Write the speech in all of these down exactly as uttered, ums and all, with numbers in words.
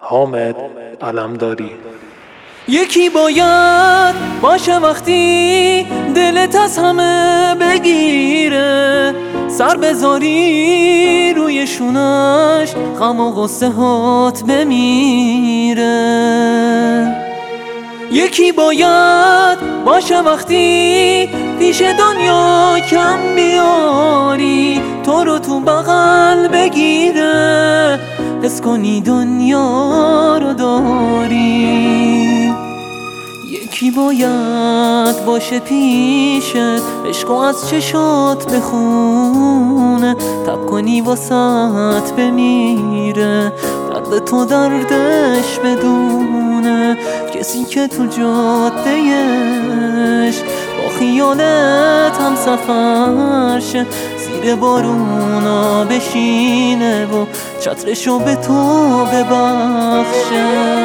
حامد علمداری. یکی باید باشه وقتی دلت از همه بگیره، سر بذاری روی شونش غم و غصه هات بمیره. یکی باید باشه وقتی پیش دنیا کم بیاری، تو رو تو بغل بگیره، حس کنی دنیا رو داری. یکی باید باشه پیشت، عشقو از چشات بخونه، تب کنی واسط بمیره، درد تو دردش بدونه. کسی که تو جادهش با خیالت هم سفر شه، زیر بارونا بشینه و چترشو به تو ببخشه.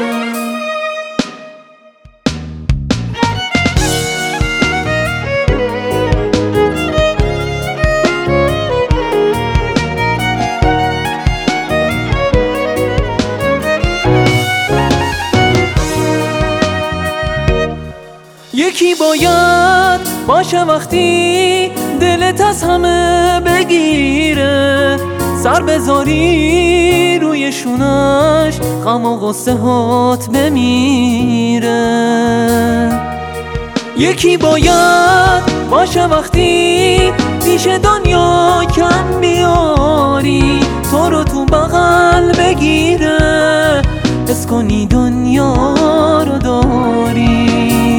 یکی باید باشه وقتی دلت از همه بگیره، سر بذاری روی شونش غم و غصه هات بمیره. یکی باید باشه وقتی پیش دنیا کم بیاری، تو رو تو بغل بگیره، حس کنی دنیا رو داری.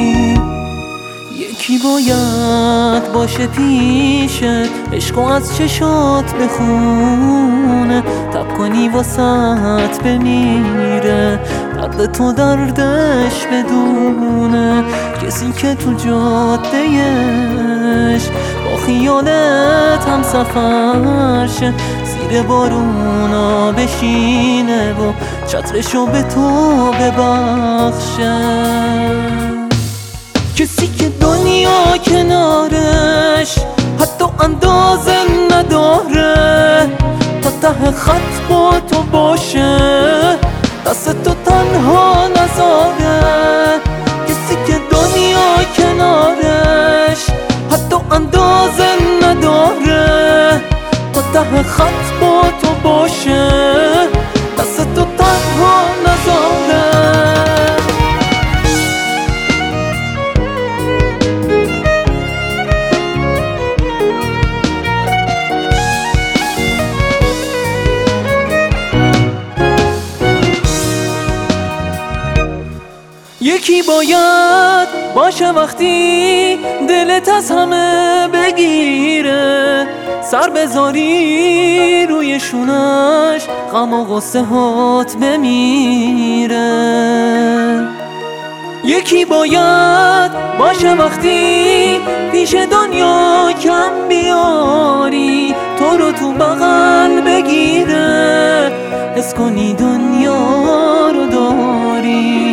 یکی باید باشه پیشت، عشقو از چشات بخونه، تب کنی واسط بمیره، درد تو دردش بدونه. کسی که تو جادهش با خیالت هم سفر شه، زیر بارونا بشینه و چترشو به تو ببخشه. کسی که دنیا کنارش حتی اندازه نداره، تا ته خط با تو باشه، دست تو تنها نذاره. کسی که دنیا کنارش حتی اندازه نداره، تا ته خط با تو باشه، دست تو تنها نذاره. یکی باید باشه وقتی دلت از همه بگیره، سر بذاری روی شونش غم و غصه هات بمیره. یکی باید باشه وقتی پیش دنیا کم بیاری، تو رو تو بغل بگیره، حس کنی دنیا رو داری.